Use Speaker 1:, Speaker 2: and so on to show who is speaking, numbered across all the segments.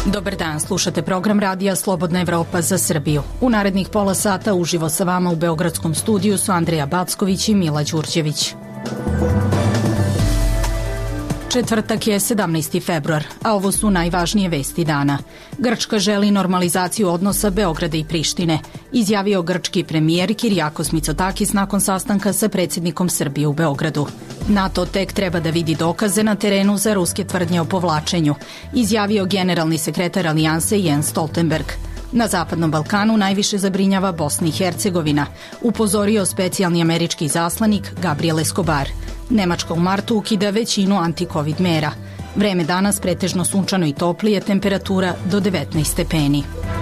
Speaker 1: Dobar dan, slušate program radija Slobodna Evropa za Srbiju. U narednih pola sata uživo sa vama u beogradskom studiju su Andreja Backović i Mila Đurđević. Četvrtak je 17. februar, a ovo su najvažnije vesti dana. Grčka želi normalizaciju odnosa Beograda i Prištine, izjavio grčki premijer Kirijakos Mitsotakis nakon sastanka sa predsjednikom Srbije u Beogradu. NATO tek treba da vidi dokaze na terenu za ruske tvrdnje o povlačenju, izjavio generalni sekretar Alijanse Jens Stoltenberg. Na Zapadnom Balkanu najviše zabrinjava Bosna i Hercegovina, upozorio specijalni američki zaslanik Gabriel Escobar. Nemačka u martu ukida većinu anti-covid mera. Vreme danas pretežno sunčano i toplije, temperatura do 19 stepeni.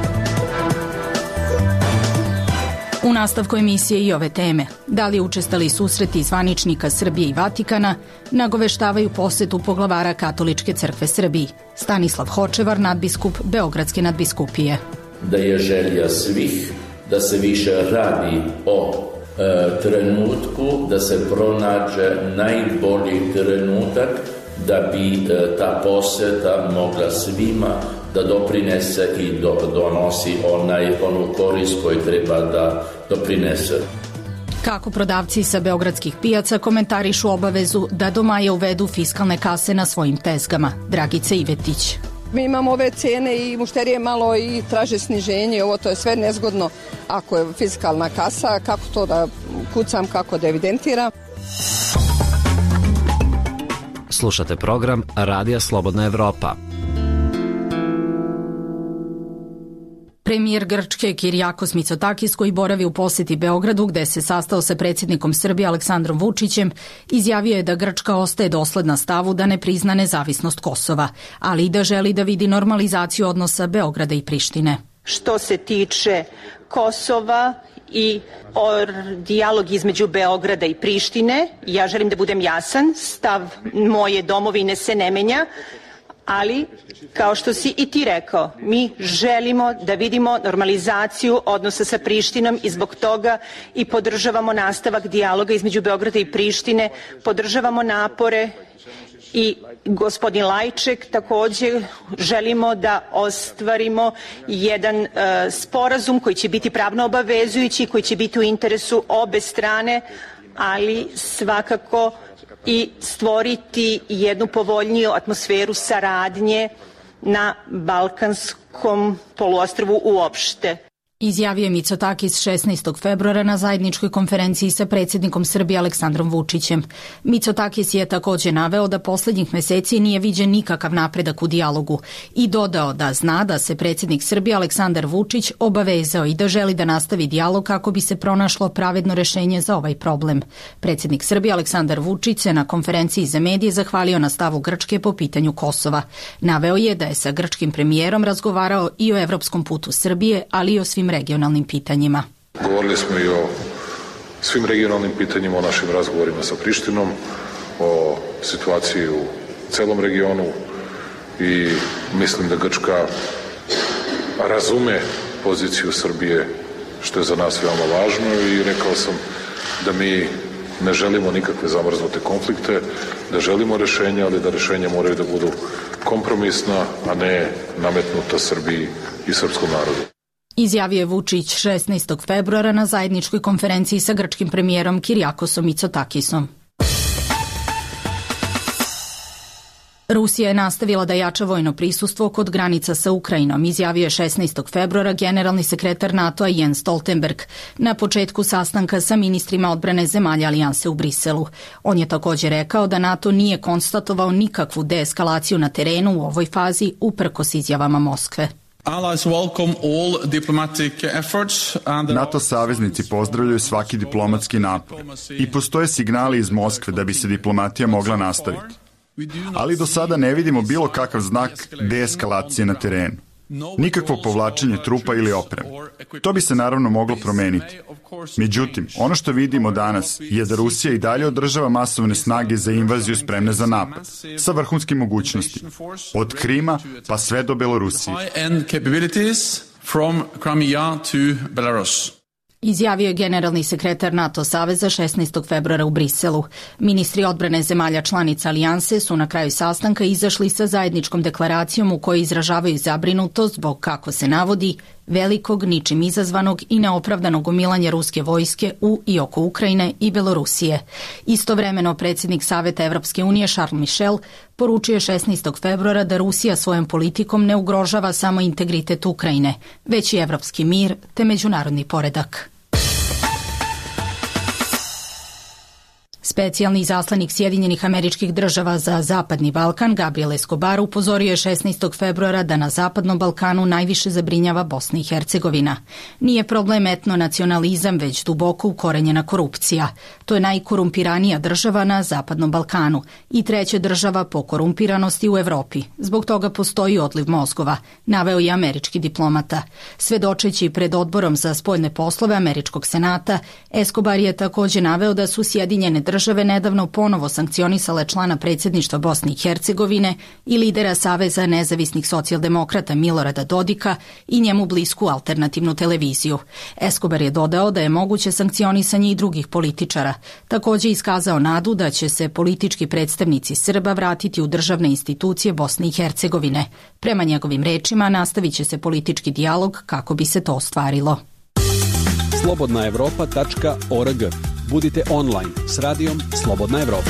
Speaker 1: U nastavku emisije i ove teme. Da li učestali susreti zvaničnika Srbije i Vatikana nagoveštavaju posetu poglavara Katoličke crkve Srbiji. Stanislav Hočevar, nadbiskup Beogradske nadbiskupije.
Speaker 2: Da je želja svih da se više radi o trenutku, da se pronađe najbolji trenutak da bi ta poseta mogla svima da doprinese i donosi onu korist koju treba da doprinese.
Speaker 1: Kako prodavci sa beogradskih pijaca komentarišu obavezu da do maja uvedu fiskalne kase na svojim tezgama. Dragica Ivetić.
Speaker 3: Mi imamo ove cene i mušterije malo i traže sniženje, ovo to je sve nezgodno ako je fiskalna kasa, kako to da kucam, kako da evidentiram.
Speaker 4: Slušate program Radija Slobodna Evropa.
Speaker 1: Premijer Grčke Kirijakos Mitsotakis, koji boravi u poseti Beogradu gde se sastao sa predsjednikom Srbije Aleksandrom Vučićem, izjavio je da Grčka ostaje dosledna stavu da ne prizna nezavisnost Kosova, ali i da želi da vidi normalizaciju odnosa Beograda i Prištine.
Speaker 5: Što se tiče Kosova i dijalog između Beograda i Prištine, ja želim da budem jasan, stav moje domovine se ne menja, ali, kao što si i ti rekao, mi želimo da vidimo normalizaciju odnosa sa Prištinom i zbog toga i podržavamo nastavak dijaloga između Beograda i Prištine, podržavamo napore i gospodin Lajček takođe želimo da ostvarimo jedan sporazum koji će biti pravno obavezujući, koji će biti u interesu obe strane, ali svakako i stvoriti jednu povoljniju atmosferu saradnje na Balkanskom poluostrvu uopšte.
Speaker 1: Izjavio je Mitsotakis 16. februara na zajedničkoj konferenciji sa predsjednikom Srbije Aleksandrom Vučićem. Mitsotakis je takođe naveo da poslednjih meseci nije viđen nikakav napredak u dijalogu i dodao da zna da se predsjednik Srbije Aleksandar Vučić obavezao i da želi da nastavi dijalog kako bi se pronašlo pravedno rešenje za ovaj problem. Predsjednik Srbije Aleksandar Vučić se na konferenciji za medije zahvalio na stavu Grčke po pitanju Kosova. Naveo je da je sa grčkim premijerom razgovarao i o evropskom putu Srbije, ali i o svim regionalnim pitanjima.
Speaker 6: Govorili smo i o svim regionalnim pitanjima, o našim razgovorima sa Prištinom, o situaciji u celom regionu i mislim da Grčka razume poziciju Srbije, što je za nas veoma važno, i rekao sam da mi ne želimo nikakve zamrznute konflikte, da želimo rešenja, ali da rešenja moraju da budu kompromisna, a ne nametnuta Srbiji i srpskom narodu.
Speaker 1: Izjavio je Vučić 16. februara na zajedničkoj konferenciji sa grčkim premijerom Kirijakosom Mitsotakisom. Rusija je nastavila da jača vojno prisustvo kod granica sa Ukrajinom, izjavio je 16. februara generalni sekretar NATO-a Jens Stoltenberg na početku sastanka sa ministrima odbrane zemalja Alijanse u Briselu. On je takođe rekao da NATO nije konstatovao nikakvu deeskalaciju na terenu u ovoj fazi uprkos izjavama Moskve.
Speaker 7: NATO saveznici pozdravljaju svaki diplomatski napor i postoje signali iz Moskve da bi se diplomatija mogla nastaviti. Ali do sada ne vidimo bilo kakav znak deeskalacije na terenu. Nikakvo povlačenje trupa ili opreme. To bi se naravno moglo promeniti. Međutim, ono što vidimo danas je da Rusija i dalje održava masovne snage za invaziju spremne za napad, sa vrhunskim mogućnostima. Od Krima pa sve do Belorusije.
Speaker 1: Izjavio je generalni sekretar NATO saveza 16. februara u Briselu. Ministri odbrane zemalja članica alijanse su na kraju sastanka izašli sa zajedničkom deklaracijom u kojoj izražavaju zabrinutost zbog, kako se navodi, velikog, ničim izazvanog i neopravdanog gomilanja ruske vojske u i oko Ukrajine i Belorusije. Istovremeno, predsjednik Saveta Evropske unije Charles Michel poručio 16. februara da Rusija svojom politikom ne ugrožava samo integritet Ukrajine, već i evropski mir te međunarodni poredak. Specijalni izaslanik Sjedinjenih Američkih Država za Zapadni Balkan Gabriel Escobar upozorio je 16. februara da na Zapadnom Balkanu najviše zabrinjava Bosna i Hercegovina. Nije problem etnonacionalizam, već duboko ukorenjena korupcija. To je najkorumpiranija država na Zapadnom Balkanu i treća država po korumpiranosti u Evropi. Zbog toga postoji odliv mozgova, naveo je američki diplomata. Svedočeći pred odborom za spoljne poslove Američkog senata, Escobar je također naveo da su Sjedinjene države nedavno ponovo sankcionisale člana predsjedništva Bosne i Hercegovine i lidera Saveza nezavisnih socijaldemokrata Milorada Dodika i njemu blisku alternativnu televiziju. Escobar je dodao da je moguće sankcionisanje i drugih političara. Također iskazao nadu da će se politički predstavnici Srba vratiti u državne institucije Bosne i Hercegovine. Prema njegovim rečima nastavit će se politički dijalog kako bi se to ostvarilo.
Speaker 8: slobodnaevropa.org. Budite online s radijom Slobodna Evropa.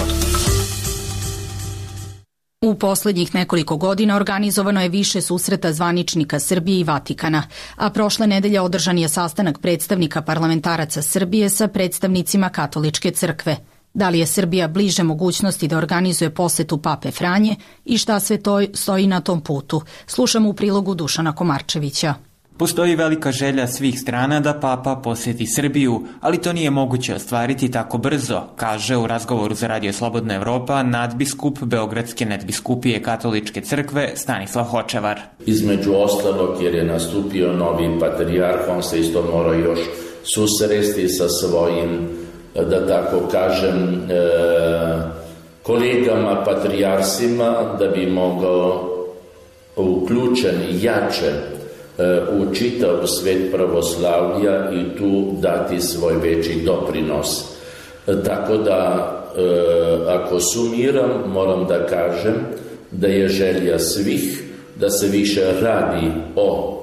Speaker 1: U posljednjih nekoliko godina organizovano je više susreta zvaničnika Srbije i Vatikana, a prošle nedelje održan je sastanak predstavnika parlamentaraca Srbije sa predstavnicima Katoličke crkve. Da li je Srbija bliže mogućnosti da organizuje posetu Pape Franje i šta sve to stoji na tom putu? Slušamo u prilogu Dušana Komarčevića.
Speaker 9: Postoji velika želja svih strana da Papa poseti Srbiju, ali to nije moguće ostvariti tako brzo, kaže u razgovoru za Radio Slobodna Evropa nadbiskup Beogradske nadbiskupije Katoličke crkve Stanislav Hočevar.
Speaker 2: Između ostalog, jer je nastupio novi patrijarh, on se isto mora još susresti sa svojim, da tako kažem, kolegama patrijarsima, da bi mogao uključen jače u čitav svet pravoslavlja i tu dati svoj veći doprinos. Tako da, ako sumiram, moram da kažem da je želja svih da se više radi o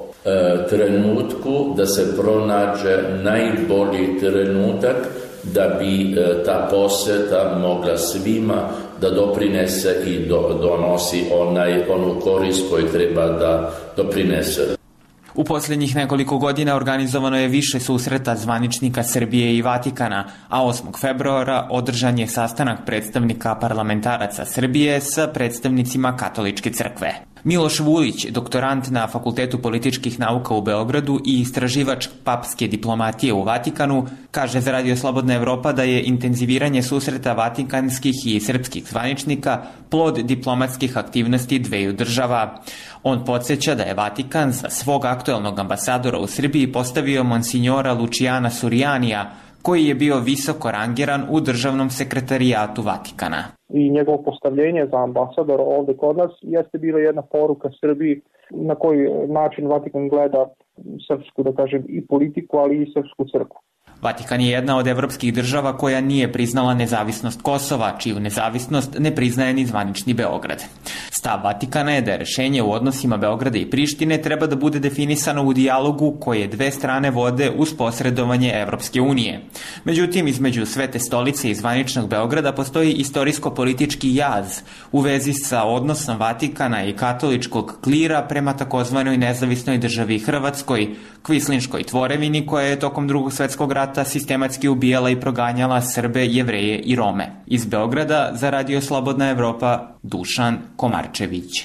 Speaker 2: trenutku, da se pronađe najbolji trenutak da bi ta poseta mogla svima da doprinese i donosi onu korist koju treba da doprinese.
Speaker 9: U posljednjih nekoliko godina organizovano je više susreta zvaničnika Srbije i Vatikana, a 8. februara održan je sastanak predstavnika parlamentaraca Srbije sa predstavnicima Katoličke crkve. Miloš Vulić, doktorant na Fakultetu političkih nauka u Beogradu i istraživač papske diplomatije u Vatikanu, kaže za Radio Slobodna Evropa da je intenziviranje susreta vatikanskih i srpskih zvaničnika plod diplomatskih aktivnosti dveju država. On podsjeća da je Vatikan za svog aktuelnog ambasadora u Srbiji postavio monsinjora Lučijana Surijanija, koji je bio visoko rangiran u državnom sekretarijatu Vatikana.
Speaker 10: I njegovo postavljenje za ambasadora ovde kod nas jeste bila jedna poruka Srbiji na koji način Vatikan gleda srpsku, da kažem, i politiku, ali i srpsku crkvu.
Speaker 9: Vatikan je jedna od evropskih država koja nije priznala nezavisnost Kosova, čiju nezavisnost ne priznaje ni zvanični Beograd. Stav Vatikana je da rešenje u odnosima Beograda i Prištine treba da bude definisano u dijalogu koje dve strane vode uz posredovanje Evropske unije. Međutim, između Svete stolice i zvaničnog Beograda postoji istorijsko-politički jaz u vezi sa odnosom Vatikana i katoličkog klira prema takozvanoj nezavisnoj državi Hrvatskoj, kvislinškoj tvorevini koja je tokom Drugog svjetskog rata sistematski ubijala i proganjala Srbe, Jevreje i Rome. Iz Beograda za Radio Slobodna Evropa, Dušan Komarčević.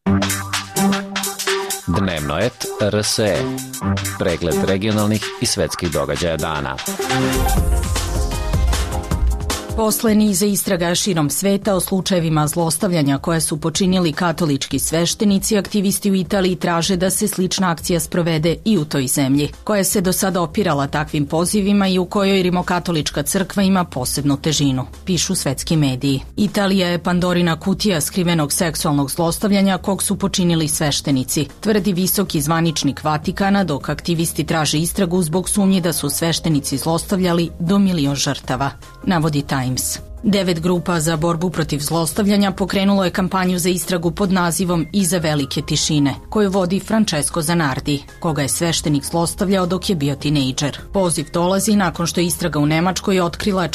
Speaker 4: Dnevno et RSE. Pregled regionalnih i svetskih događaja dana.
Speaker 1: Posle niza istraga širom sveta o slučajevima zlostavljanja koje su počinili katolički sveštenici, aktivisti u Italiji traže da se slična akcija sprovede i u toj zemlji, koja se do sada opirala takvim pozivima i u kojoj rimokatolička crkva ima posebnu težinu, pišu svetski mediji. Italija je Pandorina kutija skrivenog seksualnog zlostavljanja kog su počinili sveštenici, tvrdi visoki zvaničnik Vatikana, dok aktivisti traže istragu zbog sumnji da su sveštenici zlostavljali do 1.000.000 žrtava, navodi Times. 9 grupa za borbu protiv zlostavljanja pokrenulo je kampanju za istragu pod nazivom Iza velike tišine, koju vodi Francesco Zanardi, koga je sveštenik zlostavljao dok je bio tinejdžer. Poziv dolazi nakon što je istraga u Nemačkoj otkrila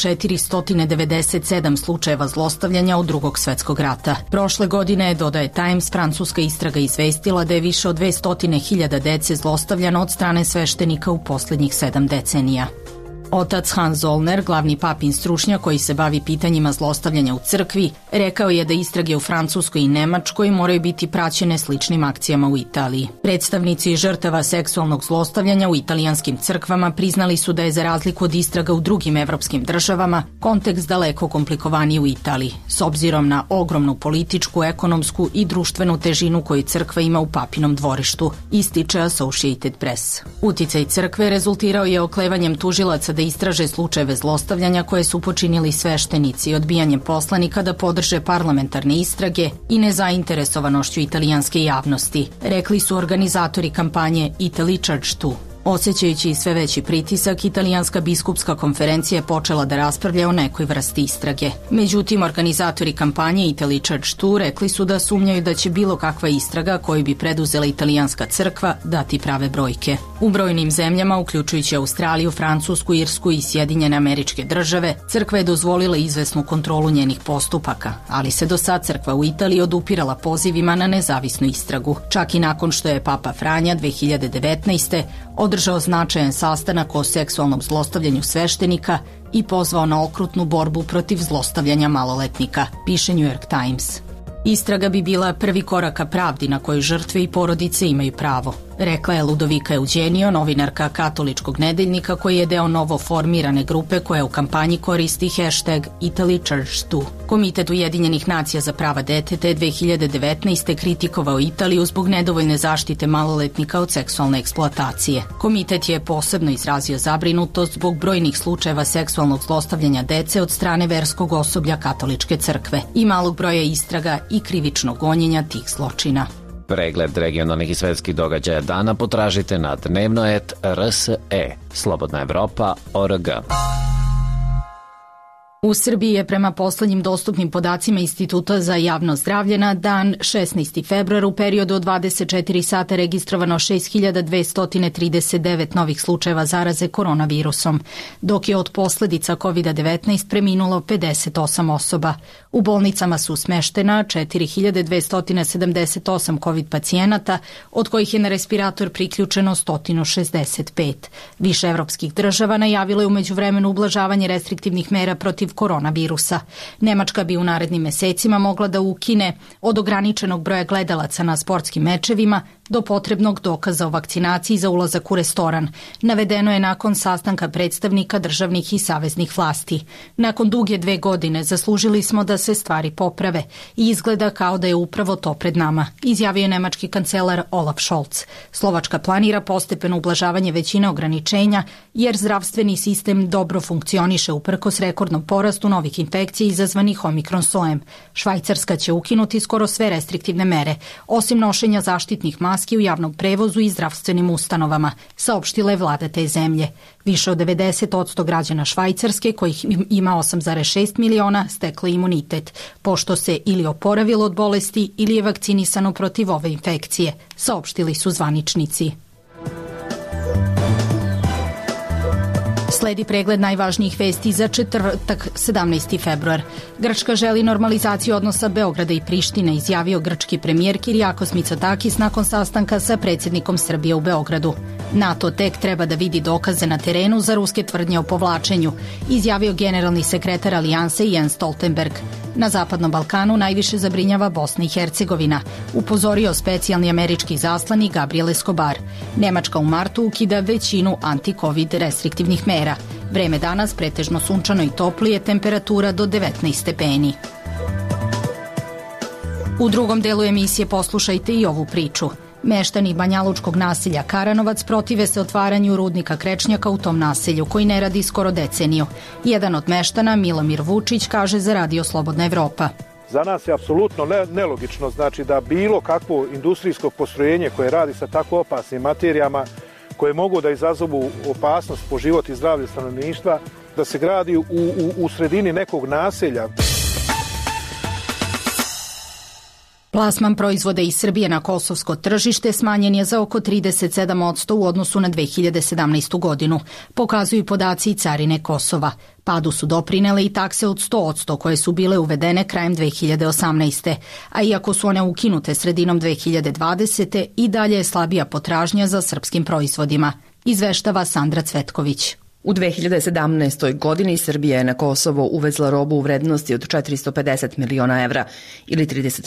Speaker 1: 497 slučajeva zlostavljanja od Drugog svetskog rata. Prošle godine, dodaje Times, francuska istraga izvestila da je više od 200.000 dece zlostavljano od strane sveštenika u poslednjih 7 decenija. Otac Hans Zollner, glavni papin stručnjak koji se bavi pitanjima zlostavljanja u crkvi, rekao je da istrage u Francuskoj i Nemačkoj moraju biti praćene sličnim akcijama u Italiji. Predstavnici žrtava seksualnog zlostavljanja u italijanskim crkvama priznali su da je za razliku od istraga u drugim evropskim državama kontekst daleko komplikovaniji u Italiji, s obzirom na ogromnu političku, ekonomsku i društvenu težinu koju crkva ima u papinom dvorištu, ističe Associated Press. Uticaj crkve rezultirao je oklevanjem tužilaca da istraže slučajeve zlostavljanja koje su počinili sveštenici, odbijanjem poslanika da podrže parlamentarne istrage i nezainteresovanošću italijanske javnosti, rekli su organizatori kampanje Italy Church 2. Osjećajući sve veći pritisak, italijanska biskupska konferencija je počela da raspravlja o nekoj vrsti istrage. Međutim, organizatori kampanje Italy Church 2 rekli su da sumnjaju da će bilo kakva istraga koju bi preduzela italijanska crkva dati prave brojke. U brojnim zemljama, uključujući Australiju, Francusku, Irsku i Sjedinjene Američke Države, crkva je dozvolila izvesnu kontrolu njenih postupaka, ali se do sad crkva u Italiji odupirala pozivima na nezavisnu istragu. Čak i nakon što je Papa Franja 2019. održao značajan sastanak o seksualnom zlostavljanju sveštenika i pozvao na okrutnu borbu protiv zlostavljanja maloletnika, piše New York Times. Istraga bi bila prvi korak ka pravdi na koju žrtve i porodice imaju pravo, rekla je Ludovika Eugenio, novinarka katoličkog nedeljnika koji je deo novo formirane grupe koja u kampanji koristi hashtag Italy Church 2. Komitet Ujedinjenih nacija za prava deteta je 2019. kritikovao Italiju zbog nedovoljne zaštite maloletnika od seksualne eksploatacije. Komitet je posebno izrazio zabrinutost zbog brojnih slučajeva seksualnog zlostavljanja dece od strane verskog osoblja katoličke crkve i malog broja istraga i krivičnog gonjenja tih zločina.
Speaker 4: Pregled regionalnih i svetskih događaja dana potražite na dnevnoet.rse. Slobodna Evropa.org.
Speaker 1: U Srbiji je prema poslednjim dostupnim podacima Instituta za javno zdravlje na dan 16. februar u periodu od 24 sata registrovano 6.239 novih slučajeva zaraze koronavirusom, dok je od posledica COVID-19 preminulo 58 osoba. U bolnicama su smeštena 4.278 COVID pacijenata, od kojih je na respirator priključeno 165. Više evropskih država najavilo je umeđu vremenu ublažavanje restriktivnih mera protiv koronavirusa. Nemačka bi u narednim mesecima mogla da ukine od ograničenog broja gledalaca na sportskim mečevima do potrebnog dokaza o vakcinaciji za ulazak u restoran. Navedeno je nakon sastanka predstavnika državnih i saveznih vlasti. Nakon duge 2 godine zaslužili smo da se stvari poprave i izgleda kao da je upravo to pred nama, izjavio je nemački kancelar Olaf Scholz. Slovačka planira postepeno ublažavanje većine ograničenja jer zdravstveni sistem dobro funkcioniše uprkos rekordnom porastu novih infekcija izazvanih omikron sojem. Švajcarska će ukinuti skoro sve restriktivne mere, osim nošenja zaštitnih maski u javnom prevozu i zdravstvenim ustanovama, saopštila je vlada te zemlje. Više od 90% građana Švajcarske, kojih ima 8,6 miliona, steklo imunitet, pošto se ili oporavilo od bolesti ili je vakcinisano protiv ove infekcije, saopštili su zvaničnici. Sledi pregled najvažnijih vesti za četvrtak 17. februar. Grčka želi normalizaciju odnosa Beograda i Prištine, izjavio grčki premijer Kyriakos Mitsotakis nakon sastanka sa predsjednikom Srbije u Beogradu. NATO tek treba da vidi dokaze na terenu za ruske tvrdnje o povlačenju, izjavio generalni sekretar Alijanse Jens Stoltenberg. Na Zapadnom Balkanu najviše zabrinjava Bosna i Hercegovina, upozorio specijalni američki zaslanik Gabriel Escobar. Nemačka u martu ukida većinu anti-covid restriktivnih mera. Vreme danas pretežno sunčano i toplije, temperatura do 19 stepeni. U drugom delu emisije poslušajte i ovu priču. Meštani banjalučkog naselja Karanovac protive se otvaranju rudnika krečnjaka u tom naselju, koji ne radi skoro deceniju. Jedan od meštana, Milomir Vučić, kaže za Radio Slobodna Evropa.
Speaker 11: Za nas je apsolutno nelogično, znači da bilo kakvo industrijsko postrojenje koje radi sa tako opasnim materijama, koje mogu da izazovu opasnost po život i zdravlje stanovništva, da se gradi u sredini nekog naselja.
Speaker 1: Plasman proizvoda iz Srbije na kosovsko tržište smanjen je za oko 37% u odnosu na 2017. godinu, pokazuju podaci i carine Kosova. Padu su doprinele i takse od 100% koje su bile uvedene krajem 2018. A iako su one ukinute sredinom 2020. i dalje je slabija potražnja za srpskim proizvodima, izveštava Sandra Cvetković.
Speaker 12: U 2017. godini Srbija je na Kosovo uvezla robu u vrednosti od 450 miliona evra ili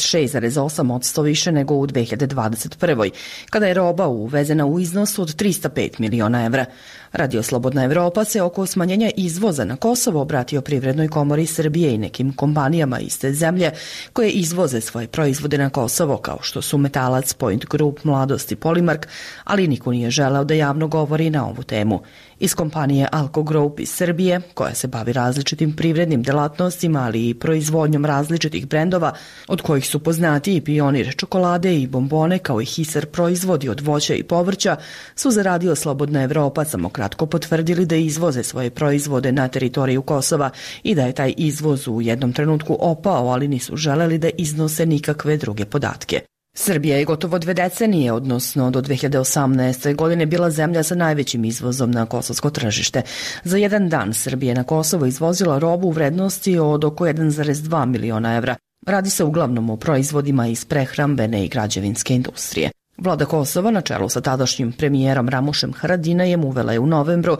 Speaker 12: 36,8% više nego u 2021. kada je roba uvezena u iznosu od 305 miliona evra. Radio Slobodna Evropa se oko smanjenja izvoza na Kosovo obratio Privrednoj komori Srbije i nekim kompanijama iste zemlje koje izvoze svoje proizvode na Kosovo, kao što su Metalac, Point Group, Mladost i Polimark, ali niko nije želeo da javno govori na ovu temu. Iz kompanije Alko Group iz Srbije, koja se bavi različitim privrednim delatnostima, ali i proizvodnjom različitih brendova, od kojih su poznati i Pionir čokolade i bombone, kao i Hisar proizvodi od voća i povrća, su za Radio Slobodna Evropa samo kratko potvrdili da izvoze svoje proizvode na teritoriju Kosova i da je taj izvoz u jednom trenutku opao, ali nisu želeli da iznose nikakve druge podatke. Srbija je gotovo 2 decenije, odnosno do 2018. godine, bila zemlja sa najvećim izvozom na kosovsko tržište. Za jedan dan Srbija na Kosovo izvozila robu u vrednosti od oko 1,2 miliona evra. Radi se uglavnom o proizvodima iz prehrambene i građevinske industrije. Vlada Kosova na čelu sa tadašnjim premijerom Ramušem Haradinajem uvela je u novembru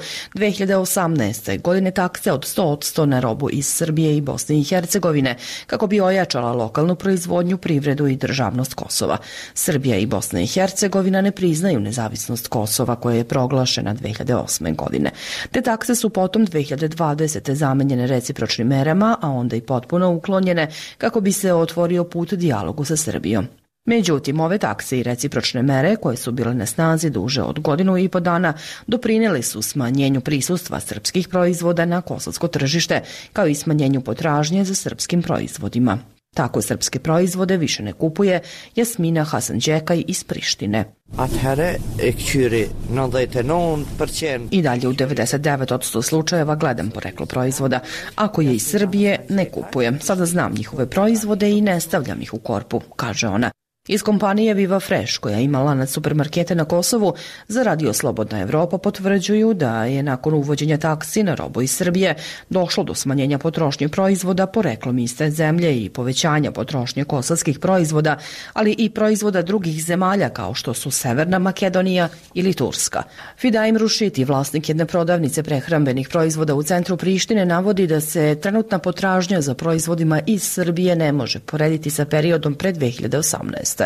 Speaker 12: 2018. godine takse od 100% na robu iz Srbije i Bosne i Hercegovine, kako bi ojačala lokalnu proizvodnju, privredu i državnost Kosova. Srbija i Bosna i Hercegovina ne priznaju nezavisnost Kosova, koja je proglašena 2008. godine. Te takse su potom 2020. zamenjene recipročnim merama, a onda i potpuno uklonjene kako bi se otvorio put dijalogu sa Srbijom. Međutim, ove takse i recipročne mere, koje su bile na snazi duže od 1,5 dana, doprinijeli su smanjenju prisustva srpskih proizvoda na kosovsko tržište, kao i smanjenju potražnje za srpskim proizvodima. Tako srpske proizvode više ne kupuje Jasmina Hasanđekaj iz Prištine. I dalje u 99% slučajeva gledam poreklo proizvoda. Ako je iz Srbije, ne kupujem. Sada znam njihove proizvode i ne stavljam ih u korpu, kaže ona. Iz kompanije Viva Fresh, koja ima lanac supermarkete na Kosovu, za Radio Slobodna Evropa potvrđuju da je nakon uvođenja taksi na robu iz Srbije došlo do smanjenja potrošnje proizvoda poreklom iste zemlje i povećanja potrošnje kosovskih proizvoda, ali i proizvoda drugih zemalja kao što su Severna Makedonija ili Turska. Fidaim Rušiti, vlasnik jedne prodavnice prehrambenih proizvoda u centru Prištine, navodi da se trenutna potražnja za proizvodima iz Srbije ne može porediti sa periodom pre 2018.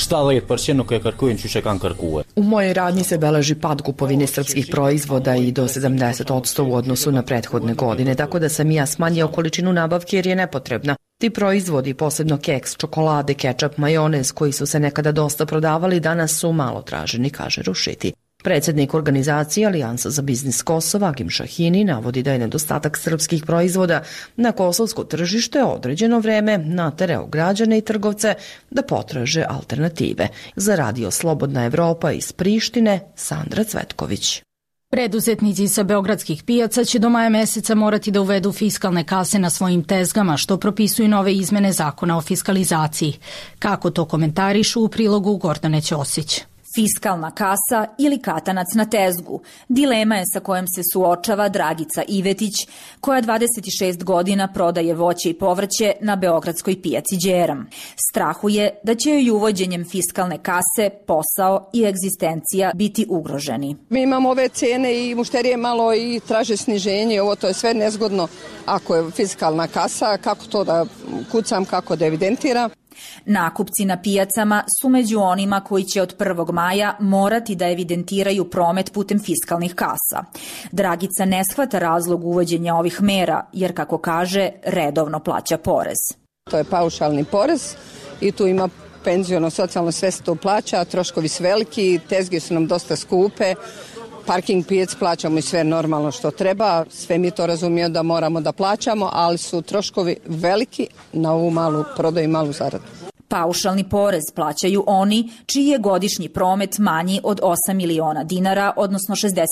Speaker 12: U mojoj radnji se beleži pad kupovine srpskih proizvoda i do 70% u odnosu na prethodne godine, tako da sam ja smanjio količinu nabavke jer je nepotrebna. Ti proizvodi, posebno keks, čokolade, kečap, majonez, koji su se nekada dosta prodavali, danas su malo traženi, kaže Rušiti. Predsjednik organizacije Alijansa za biznis Kosova, Agim Šahini, navodi da je nedostatak srpskih proizvoda na kosovsko tržište određeno vreme naterao građane i trgovce da potraže alternative. Za Radio Slobodna Evropa iz Prištine, Sandra Cvetković.
Speaker 1: Preduzetnici sa beogradskih pijaca će do maja meseca morati da uvedu fiskalne kase na svojim tezgama, što propisuju nove izmene zakona o fiskalizaciji. Kako to komentarišu u prilogu Gordane Ćosić.
Speaker 13: Fiskalna kasa ili katanac na tezgu. Dilema je sa kojom se suočava Dragica Ivetić, koja 26 godina prodaje voće i povrće na beogradskoj pijaci Đeram. Strahuje da će joj uvođenjem fiskalne kase posao i egzistencija biti ugroženi.
Speaker 3: Mi imamo ove cene i mušterije malo i traže sniženje, ovo to je sve nezgodno ako je fiskalna kasa, kako to da kucam, kako da evidentiram.
Speaker 13: Nakupci na pijacama su među onima koji će od 1. maja morati da evidentiraju promet putem fiskalnih kasa. Dragica ne shvata razlog uvođenja ovih mera, jer kako kaže, redovno plaća porez.
Speaker 3: To je paušalni porez i tu ima penziono, socijalno, sve se to plaća, troškovi su veliki, tezge su nam dosta skupe, parking pijac plaćamo i sve normalno što treba, sve mi to razumijemo da moramo da plaćamo, ali su troškovi veliki na ovu malu prodaju i malu zaradu.
Speaker 13: Paušalni porez plaćaju oni čiji je godišnji promet manji od 8 miliona dinara, odnosno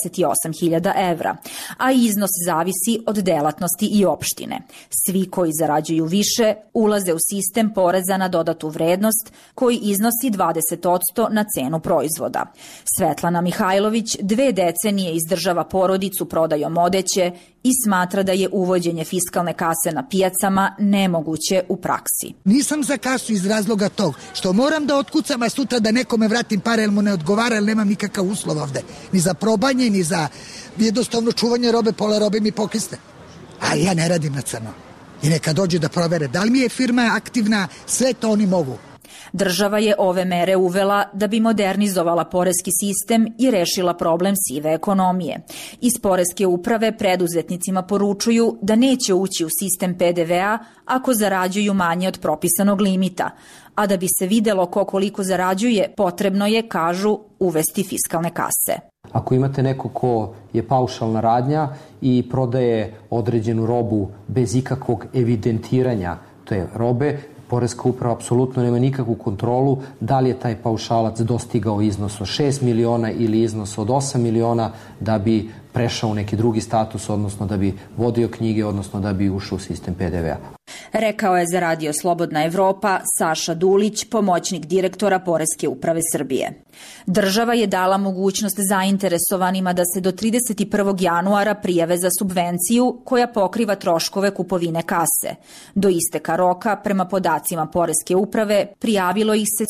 Speaker 13: 68.000 evra, a iznos zavisi od delatnosti i opštine. Svi koji zarađuju više ulaze u sistem poreza na dodatu vrednost koji iznosi 20% na cenu proizvoda. Svetlana Mihajlović 2 decenije izdržava porodicu prodajom odeće i smatra da je uvođenje fiskalne kase na pijacama nemoguće u praksi.
Speaker 14: Nisam za kasu iz razloga tog što moram da otkucam, a sutra da nekome vratim pare jer mu ne odgovara, jer nemam nikakav uslov ovde. Ni za probanje, ni za jednostavno čuvanje robe, pola robe mi pokisne. A ja ne radim na crno. I neka dođu da provere da li mi je firma aktivna, sve to oni mogu.
Speaker 13: Država je ove mere uvela da bi modernizovala poreski sistem i rešila problem sive ekonomije. Iz poreske uprave preduzetnicima poručuju da neće ući u sistem PDV-a ako zarađuju manje od propisanog limita, a da bi se videlo ko koliko zarađuje, potrebno je, kažu, uvesti fiskalne kase.
Speaker 15: Ako imate neko ko je paušalna radnja i prodaje određenu robu bez ikakvog evidentiranja te robe, Poreska uprava apsolutno nema nikakvu kontrolu da li je taj paušalac dostigao iznos od 6 miliona ili iznos od 8 miliona da bi prešao u neki drugi status, odnosno da bi vodio knjige, odnosno da bi ušao u sistem PDV-a.
Speaker 13: Rekao je za Radio Slobodna Evropa Saša Dulić, pomoćnik direktora Poreske uprave Srbije. Država je dala mogućnost zainteresovanima da se do 31. januara prijave za subvenciju koja pokriva troškove kupovine kase. Do isteka roka, prema podacima Poreske uprave, prijavilo ih se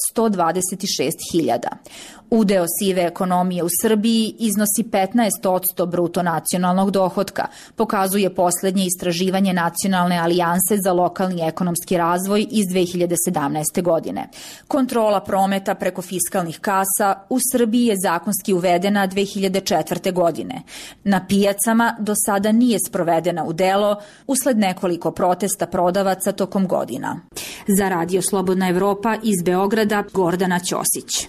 Speaker 13: 126.000. Udeo sive ekonomije u Srbiji iznosi 15% bruto nacionalnog dohotka, pokazuje poslednje istraživanje Nacionalne alijanse za lokalni ekonomski razvoj iz 2017. godine. Kontrola prometa preko fiskalnih kasa u Srbiji je zakonski uvedena 2004. godine. Na pijacama do sada nije sprovedena u delo usled nekoliko protesta prodavaca tokom godina. Za Radio Slobodna Evropa iz Beograda, Gordana Ćosić.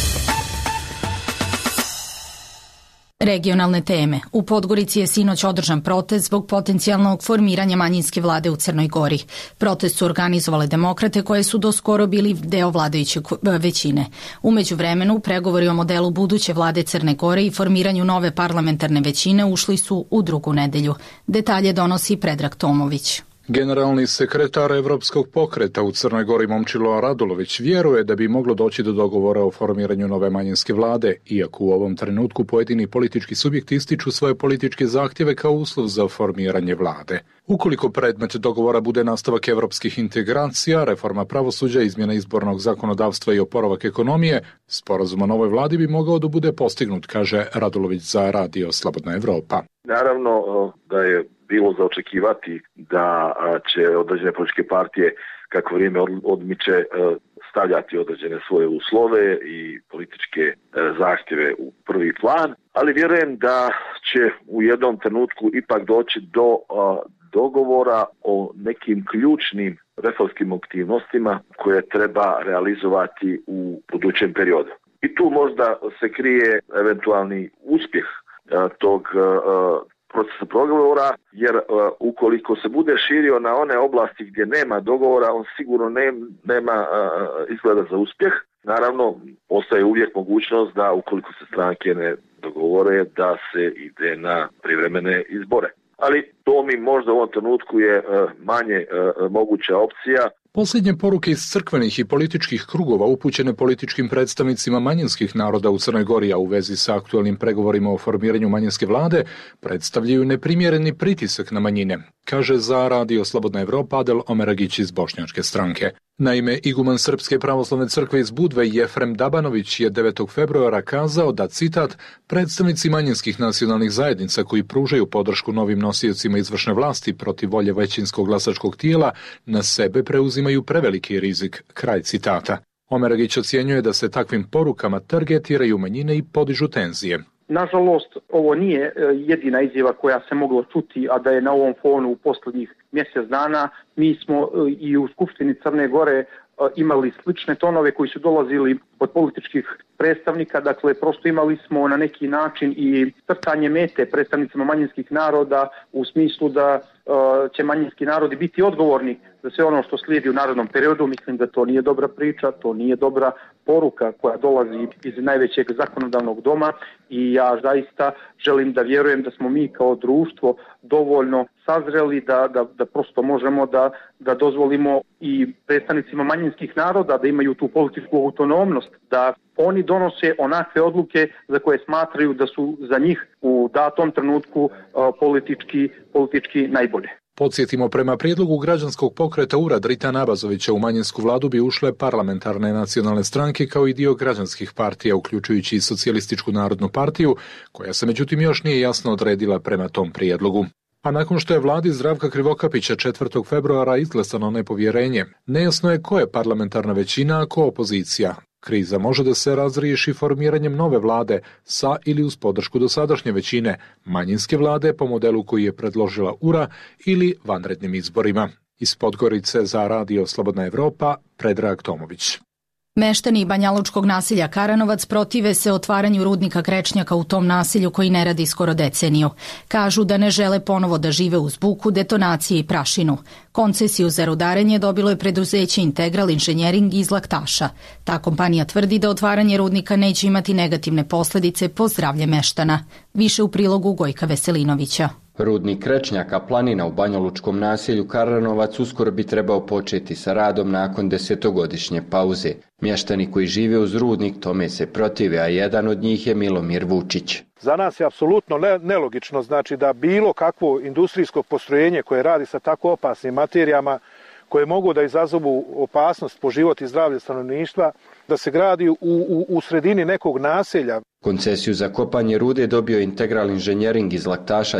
Speaker 1: Regionalne teme. U Podgorici je sinoć održan protest zbog potencijalnog formiranja manjinske vlade u Crnoj Gori. Protest su organizovale demokrate koje su doskoro bili deo vladajuće većine. Umeđu vremenu, pregovori o modelu buduće vlade Crne Gore i formiranju nove parlamentarne većine ušli su u drugu nedelju. Detalje donosi Predrag Tomović.
Speaker 16: Generalni sekretar Evropskog pokreta u Crnoj Gori Momčilo Radulović vjeruje da bi moglo doći do dogovora o formiranju nove manjinske vlade, iako u ovom trenutku pojedini politički subjekti ističu svoje političke zahtjeve kao uslov za formiranje vlade. Ukoliko predmet dogovora bude nastavak evropskih integracija, reforma pravosuđa, izmjena izbornog zakonodavstva i oporavak ekonomije, sporazum o novoj vladi bi mogao da bude postignut, kaže Radulović za Radio Slobodna Evropa.
Speaker 17: Naravno da je bilo za očekivati da će određene političke partije, kako vrijeme odmiče, stavljati određene svoje uslove i političke zahtjeve u prvi plan, ali vjerujem da će u jednom trenutku ipak doći do dogovora o nekim ključnim reformskim aktivnostima koje treba realizovati u budućem periodu. I tu možda se krije eventualni uspjeh tog procesa pregovora, jer ukoliko se bude širio na one oblasti gdje nema dogovora, on sigurno nema izgleda za uspjeh. Naravno, postoji uvijek mogućnost da ukoliko se stranke ne dogovore, da se ide na privremene izbore. Ali to mi možda u ovom trenutku je manje moguća opcija.
Speaker 16: Posljednje poruke iz crkvenih i političkih krugova upućene političkim predstavnicima manjinskih naroda u Crnoj Gori, a u vezi sa aktualnim pregovorima o formiranju manjinske vlade, predstavljaju neprimjereni pritisak na manjine. kaže za Radio Slobodna Evropa Adel Omeragić iz Bošnjačke stranke. Naime, iguman Srpske pravoslavne crkve iz Budve Jefrem Dabanović je 9. februara kazao da, citat, predstavnici manjinskih nacionalnih zajednica koji pružaju podršku novim nosiocima izvršne vlasti protiv volje većinskog glasačkog tijela na sebe preuzimaju preveliki rizik, kraj citata. Omeragić ocjenjuje da se takvim porukama targetiraju manjine i podižu tenzije.
Speaker 10: Nažalost, ovo nije jedina izjava koja se mogla čuti, a da je na ovom fonu u posljednjih mjesec dana. Mi smo i u Skupštini Crne Gore imali slične tonove koji su dolazili od političkih predstavnika, dakle prosto imali smo na neki način i crtanje mete predstavnicima manjinskih naroda u smislu da će manjinski narodi biti odgovorni za sve ono što slijedi u narednom periodu. Mislim da to nije dobra priča, to nije dobra poruka koja dolazi iz najvećeg zakonodavnog doma i ja zaista želim da vjerujem da smo mi kao društvo dovoljno sazreli da prosto možemo da dozvolimo i predstavnicima manjinskih naroda da imaju tu političku autonomnost, da oni donose onakve odluke za koje smatraju da su za njih u datom trenutku politički najbolje.
Speaker 16: Podsjetimo, prema prijedlogu građanskog pokreta URA Dritana Abazovića u manjinsku vladu bi ušle parlamentarne nacionalne stranke kao i dio građanskih partija, uključujući i Socijalističku narodnu partiju, koja se međutim još nije jasno odredila prema tom prijedlogu. A nakon što je vladi Zdravka Krivokapića 4. februara izglasano nepovjerenje, nejasno je ko je parlamentarna većina, a ko opozicija. Kriza može da se razriješi formiranjem nove vlade sa ili uz podršku dosadašnje većine, manjinske vlade po modelu koji je predložila URA ili vanrednim izborima. Iz Podgorice za Radio Slobodna Evropa, Predrag Tomović.
Speaker 1: Meštani banjalučkog naselja Karanovac protive se otvaranju rudnika krečnjaka u tom naselju koji ne radi skoro deceniju. Kažu da ne žele ponovo da žive uz buku, detonacije i prašinu. Koncesiju za rudarenje dobilo je preduzeće Integral Inženjering iz Laktaša. Ta kompanija tvrdi da otvaranje rudnika neće imati negativne posljedice po zdravlje meštana. Više u prilogu Gojka Veselinovića.
Speaker 18: Rudnik krečnjaka Planina u banjalučkom naselju Karanovac uskoro bi trebao početi sa radom nakon 10-godišnje pauze. Mještani koji žive uz rudnik tome se protive, a jedan od njih je Milomir Vučić.
Speaker 11: Za nas je apsolutno nelogično, znači da bilo kakvo industrijsko postrojenje koje radi sa tako opasnim materijama, koje mogu da izazovu opasnost po život i zdravlje stanovništva, da se gradi u sredini nekog naselja.
Speaker 18: Koncesiju za kopanje rude dobio Integral Inženjering iz Laktaša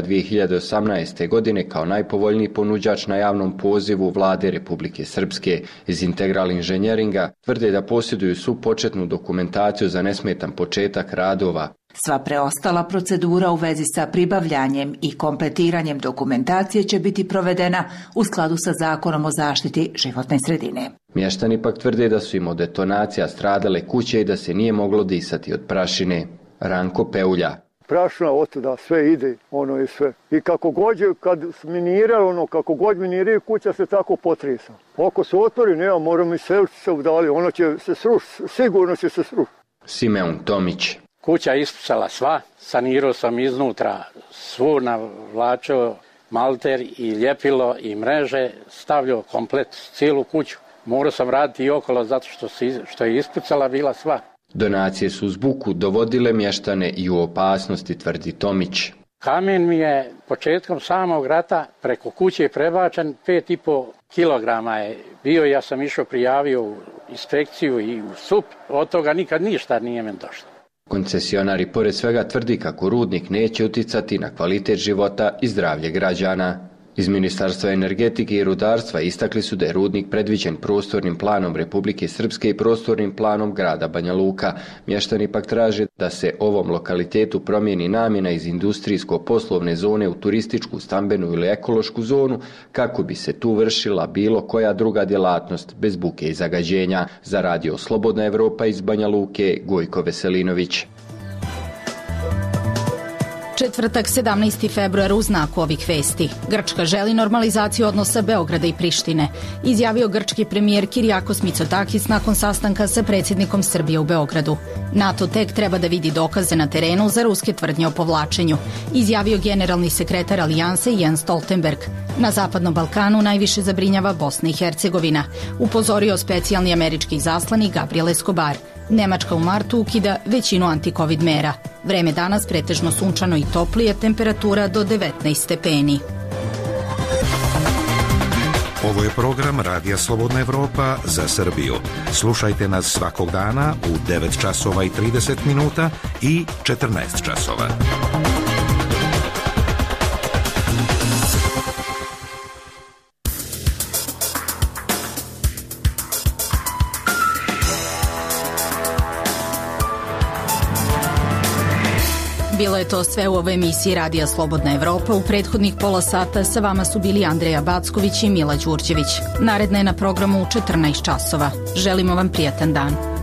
Speaker 18: 2018. godine kao najpovoljniji ponuđač na javnom pozivu vlade Republike Srpske. Iz Integral Inženjeringa tvrde da posjeduju svu početnu dokumentaciju za nesmetan početak radova.
Speaker 19: Sva preostala procedura u vezi sa pribavljanjem i kompletiranjem dokumentacije će biti provedena u skladu sa Zakonom o zaštiti životne sredine.
Speaker 18: Mještani pak tvrde da su im od detonacija stradale kuće i da se nije moglo disati od prašine. Ranko Peulja.
Speaker 20: Prašina otuda, sve ide, ono i sve. I kako god je, kad miniraju, kako god miniraju, kuća se tako potresa. Ako se otvori, nema, moramo i seliti se udalje, ono će se srušiti, sigurno će se srušiti.
Speaker 18: Simeon Tomić.
Speaker 21: Kuća ispucala sva, sanirao sam iznutra, svu navlačio malter i ljepilo i mreže, stavljao komplet cijelu kuću. Morao sam raditi i okolo zato što je ispucala bila sva.
Speaker 18: Donacije su uz buku dovodile mještane i u opasnosti, tvrdi Tomić.
Speaker 21: Kamen mi je početkom samog rata preko kuće prebačen 5,5 kilograma je bio. Ja sam išao prijavio u inspekciju i u SUP, od toga nikad ništa nije men došlo.
Speaker 18: Koncesionari pored svega tvrdi kako rudnik neće uticati na kvalitet života i zdravlje građana. Iz Ministarstva energetike i rudarstva istakli su da je rudnik predviđen prostornim planom Republike Srpske i prostornim planom grada Banja Luka. Mještani pak traže da se ovom lokalitetu promijeni namjena iz industrijsko-poslovne zone u turističku, stambenu ili ekološku zonu kako bi se tu vršila bilo koja druga djelatnost bez buke i zagađenja. Za Radio Slobodna Evropa iz Banja Luke, Gojko Veselinović.
Speaker 1: Četvrtak, 17. februar u znaku ovih vesti. Grčka želi normalizaciju odnosa Beograda i Prištine, izjavio grčki premijer Kirijakos Mitsotakis nakon sastanka sa predsjednikom Srbije u Beogradu. NATO tek treba da vidi dokaze na terenu za ruske tvrdnje o povlačenju, izjavio generalni sekretar Alijanse Jens Stoltenberg. Na Zapadnom Balkanu najviše zabrinjava Bosna i Hercegovina, upozorio specijalni američki izaslanik Gabriel Escobar. Nemačka u martu ukida većinu antikovid mera. Vreme danas pretežno sunčano i toplije, temperatura do 19 stepeni.
Speaker 5: Ovo je program Radija Slobodna Evropa za Srbiju. Slušajte nas svakog dana u 9 časova i 30 minuta i 14 časova.
Speaker 1: Bilo je to sve u ovoj emisiji Radija Slobodna Evropa. U prethodnih pola sata sa vama su bili Andreja Backović i Mila Đurđević. Naredna je na programu u 14 časova. Želimo vam prijatan dan.